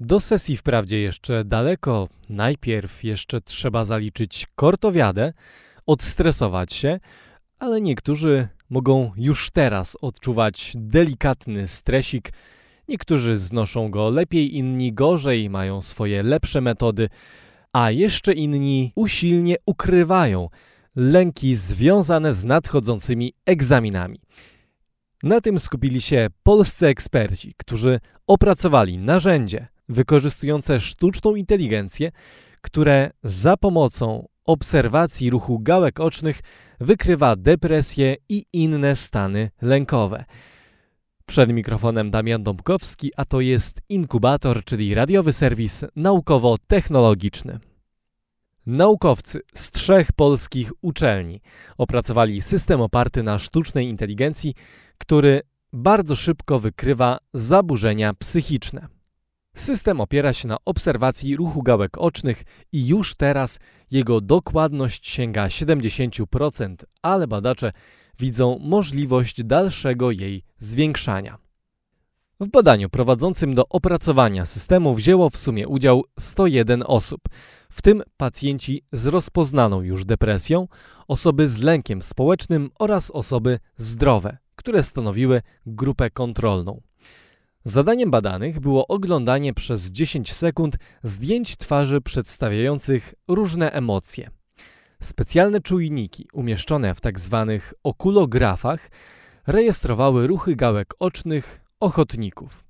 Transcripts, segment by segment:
Do sesji wprawdzie jeszcze daleko. Najpierw jeszcze trzeba zaliczyć kortowiadę, odstresować się, ale niektórzy mogą już teraz odczuwać delikatny stresik. Niektórzy znoszą go lepiej, inni gorzej, mają swoje lepsze metody, a jeszcze inni usilnie ukrywają lęki związane z nadchodzącymi egzaminami. Na tym skupili się polscy eksperci, którzy opracowali narzędzie wykorzystujące sztuczną inteligencję, które za pomocą obserwacji ruchu gałek ocznych wykrywa depresję i inne stany lękowe. Przed mikrofonem Damian Dąbkowski, a to jest Inkubator, czyli radiowy serwis naukowo-technologiczny. Naukowcy z 3 polskich uczelni opracowali system oparty na sztucznej inteligencji, który bardzo szybko wykrywa zaburzenia psychiczne. System opiera się na obserwacji ruchu gałek ocznych i już teraz jego dokładność sięga 70%, ale badacze widzą możliwość dalszego jej zwiększania. W badaniu prowadzącym do opracowania systemu wzięło w sumie udział 101 osób, w tym pacjenci z rozpoznaną już depresją, osoby z lękiem społecznym oraz osoby zdrowe, które stanowiły grupę kontrolną. Zadaniem badanych było oglądanie przez 10 sekund zdjęć twarzy przedstawiających różne emocje. Specjalne czujniki umieszczone w tzw. okulografach rejestrowały ruchy gałek ocznych ochotników.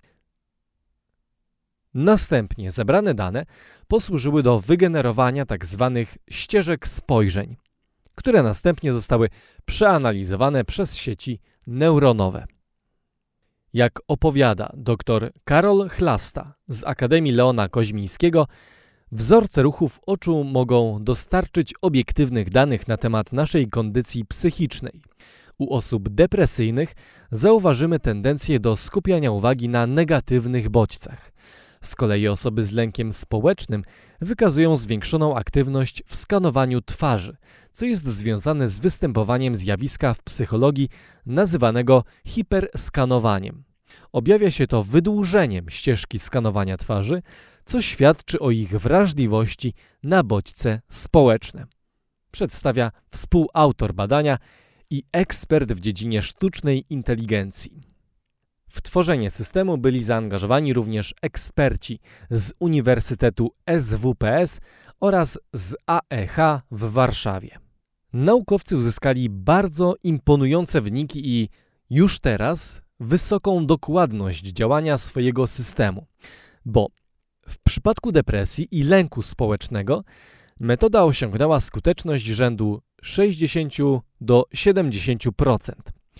Następnie zebrane dane posłużyły do wygenerowania tzw. ścieżek spojrzeń, które następnie zostały przeanalizowane przez sieci neuronowe. Jak opowiada dr Karol Chlasta z Akademii Leona Koźmińskiego, wzorce ruchów oczu mogą dostarczyć obiektywnych danych na temat naszej kondycji psychicznej. U osób depresyjnych zauważymy tendencję do skupiania uwagi na negatywnych bodźcach. Z kolei osoby z lękiem społecznym wykazują zwiększoną aktywność w skanowaniu twarzy, co jest związane z występowaniem zjawiska w psychologii nazywanego hiperskanowaniem. Objawia się to wydłużeniem ścieżki skanowania twarzy, co świadczy o ich wrażliwości na bodźce społeczne. Przedstawia współautor badania i ekspert w dziedzinie sztucznej inteligencji. W tworzenie systemu byli zaangażowani również eksperci z Uniwersytetu SWPS oraz z AEH w Warszawie. Naukowcy uzyskali bardzo imponujące wyniki i już teraz wysoką dokładność działania swojego systemu, bo w przypadku depresji i lęku społecznego metoda osiągnęła skuteczność rzędu 60 do 70%.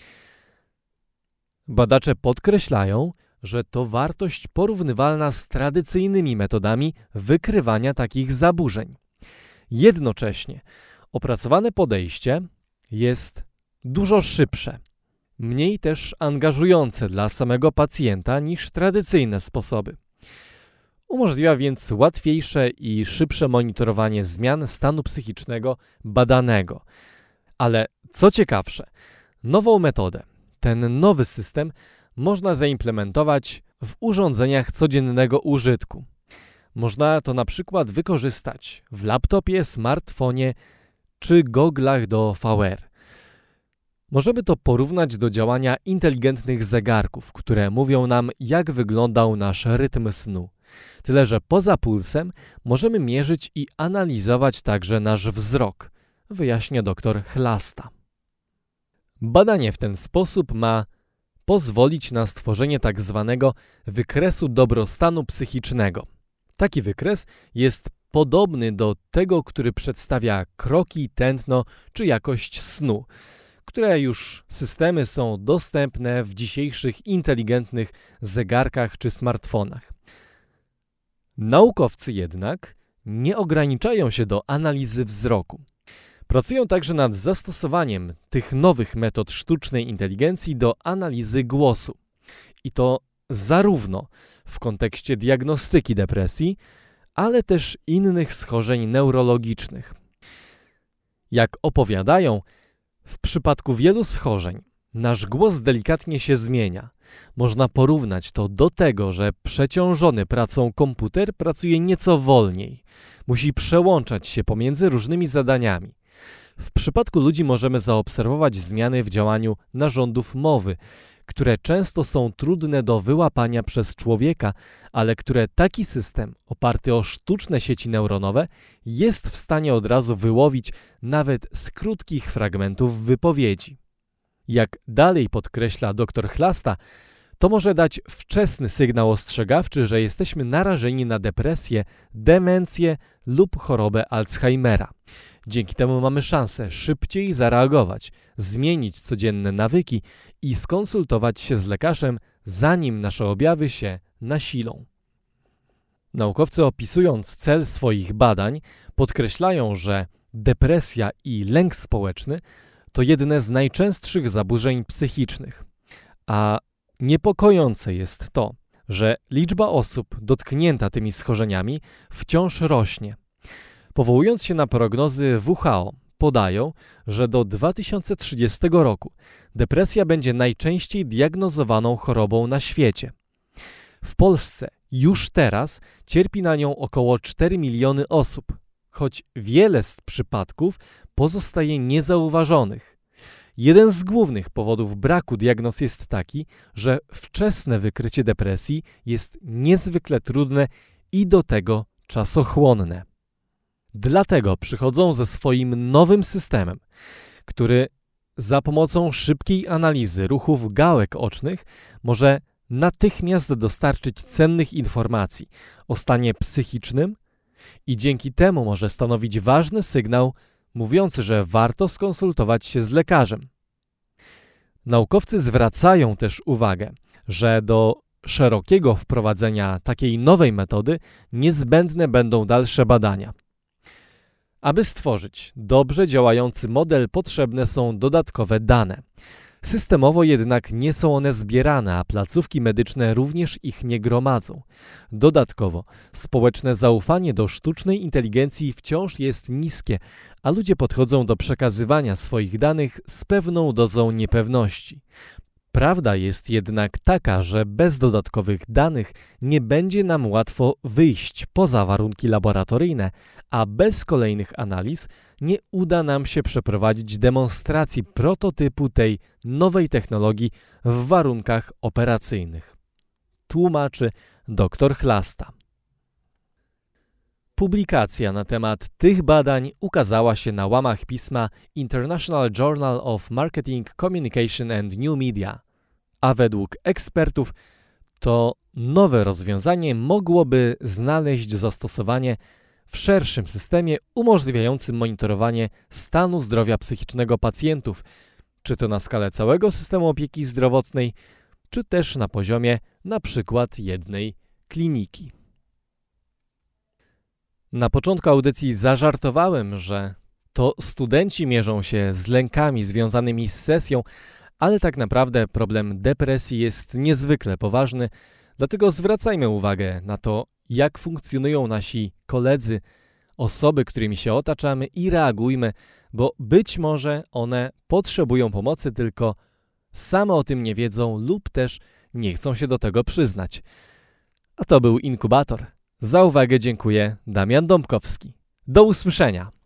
Badacze podkreślają, że to wartość porównywalna z tradycyjnymi metodami wykrywania takich zaburzeń. Jednocześnie opracowane podejście jest dużo szybsze, mniej też angażujące dla samego pacjenta niż tradycyjne sposoby. Umożliwia więc łatwiejsze i szybsze monitorowanie zmian stanu psychicznego badanego. Ale co ciekawsze, nową metodę, ten nowy system można zaimplementować w urządzeniach codziennego użytku. Można to na przykład wykorzystać w laptopie, smartfonie czy goglach do VR. Możemy to porównać do działania inteligentnych zegarków, które mówią nam, jak wyglądał nasz rytm snu. Tyle że poza pulsem możemy mierzyć i analizować także nasz wzrok, wyjaśnia dr Chlasta. Badanie w ten sposób ma pozwolić na stworzenie tak zwanego wykresu dobrostanu psychicznego. Taki wykres jest podobny do tego, który przedstawia kroki, tętno czy jakość snu, które już systemy są dostępne w dzisiejszych inteligentnych zegarkach czy smartfonach. Naukowcy jednak nie ograniczają się do analizy wzroku. Pracują także nad zastosowaniem tych nowych metod sztucznej inteligencji do analizy głosu. I to zarówno w kontekście diagnostyki depresji, ale też innych schorzeń neurologicznych. Jak opowiadają, w przypadku wielu schorzeń nasz głos delikatnie się zmienia. Można porównać to do tego, że przeciążony pracą komputer pracuje nieco wolniej. Musi przełączać się pomiędzy różnymi zadaniami. W przypadku ludzi możemy zaobserwować zmiany w działaniu narządów mowy, które często są trudne do wyłapania przez człowieka, ale które taki system oparty o sztuczne sieci neuronowe jest w stanie od razu wyłowić nawet z krótkich fragmentów wypowiedzi. Jak dalej podkreśla dr Chlasta, to może dać wczesny sygnał ostrzegawczy, że jesteśmy narażeni na depresję, demencję lub chorobę Alzheimera. Dzięki temu mamy szansę szybciej zareagować, zmienić codzienne nawyki i skonsultować się z lekarzem, zanim nasze objawy się nasilą. Naukowcy, opisując cel swoich badań, podkreślają, że depresja i lęk społeczny to jedne z najczęstszych zaburzeń psychicznych. A niepokojące jest to, że liczba osób dotknięta tymi schorzeniami wciąż rośnie. Powołując się na prognozy WHO, podają, że do 2030 roku depresja będzie najczęściej diagnozowaną chorobą na świecie. W Polsce już teraz cierpi na nią około 4 miliony osób, choć wiele z przypadków pozostaje niezauważonych. Jeden z głównych powodów braku diagnoz jest taki, że wczesne wykrycie depresji jest niezwykle trudne i do tego czasochłonne. Dlatego przychodzą ze swoim nowym systemem, który za pomocą szybkiej analizy ruchów gałek ocznych może natychmiast dostarczyć cennych informacji o stanie psychicznym i dzięki temu może stanowić ważny sygnał mówiący, że warto skonsultować się z lekarzem. Naukowcy zwracają też uwagę, że do szerokiego wprowadzenia takiej nowej metody niezbędne będą dalsze badania. Aby stworzyć dobrze działający model, potrzebne są dodatkowe dane. Systemowo jednak nie są one zbierane, a placówki medyczne również ich nie gromadzą. Dodatkowo społeczne zaufanie do sztucznej inteligencji wciąż jest niskie, a ludzie podchodzą do przekazywania swoich danych z pewną dozą niepewności. Prawda jest jednak taka, że bez dodatkowych danych nie będzie nam łatwo wyjść poza warunki laboratoryjne, a bez kolejnych analiz nie uda nam się przeprowadzić demonstracji prototypu tej nowej technologii w warunkach operacyjnych. Tłumaczy dr Chlasta. Publikacja na temat tych badań ukazała się na łamach pisma International Journal of Marketing, Communication and New Media, a według ekspertów to nowe rozwiązanie mogłoby znaleźć zastosowanie w szerszym systemie umożliwiającym monitorowanie stanu zdrowia psychicznego pacjentów, czy to na skalę całego systemu opieki zdrowotnej, czy też na poziomie na przykład jednej kliniki. Na początku audycji zażartowałem, że to studenci mierzą się z lękami związanymi z sesją, ale tak naprawdę problem depresji jest niezwykle poważny, dlatego zwracajmy uwagę na to, jak funkcjonują nasi koledzy, osoby, którymi się otaczamy i reagujmy, bo być może one potrzebują pomocy, tylko same o tym nie wiedzą lub też nie chcą się do tego przyznać. A to był Inkubator. Za uwagę dziękuję, Damian Dąbkowski. Do usłyszenia.